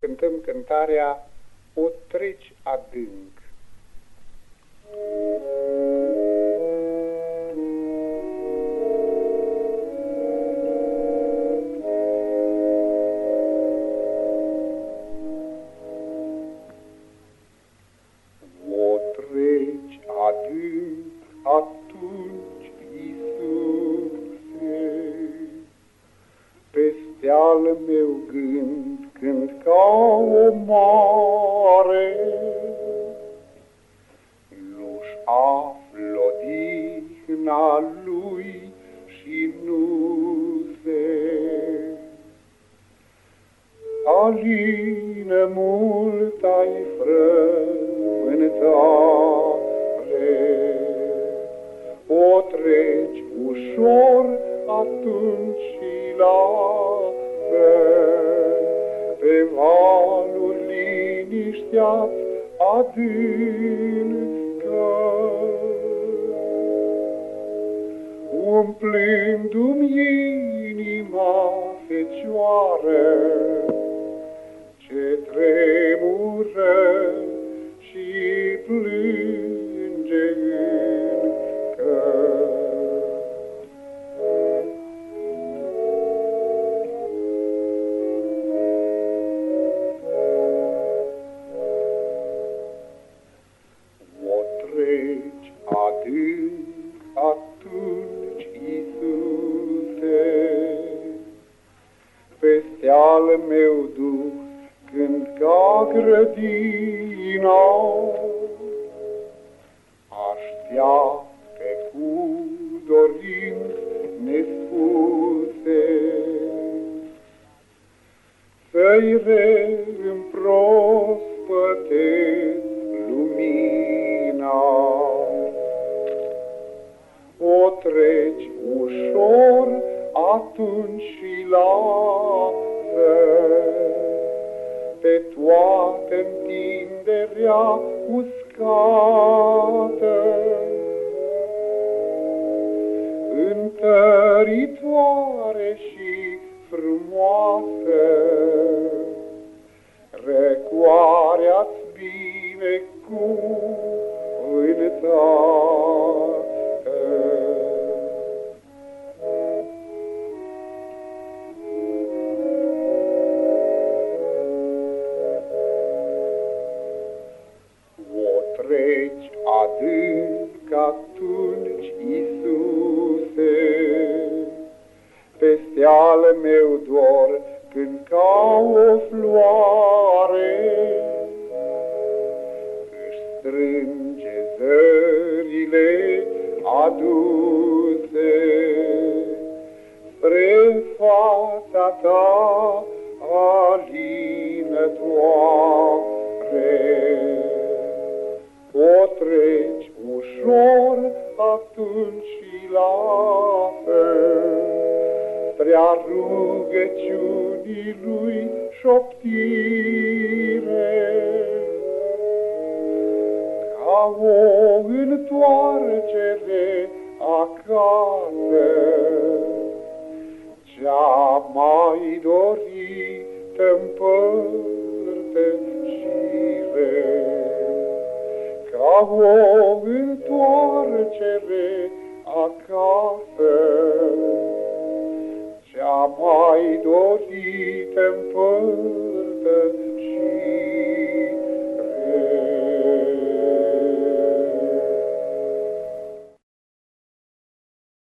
cântăm cântarea O treci adânc. O treci adânc atunci, Iisuse, peste al meu gând, când ca o mare nu-și află odihna lui și nu se alină mult ai frământare. O treci ușor atunci și lasă pe valuri liniștea-ți adâncă, umplându-mi inima fecioară ce tremură și plânge încă. O treci adânc atunci, Iisuse, peste al meu duh, când ca grădina așteaptă cu dorințe nespuse să-i reîmprospătez lumina. O treci ușor atunci și lasă pe toată întinderea uscată, întăritoare și frumoasă, răcoarea-ți binecuvântată. Treci adânc atunci, Iisuse, peste al meu dor, când ca o floare își strânge zările aduse spre fața ta alinătoare. O treci ușor atunci și lasă spre-a rugăciunii lui șoptire, ca o întoarcere acasă, cea mai dorită împărtășire. Ca o întoarcere acasă, cea mai dorită împărtășire.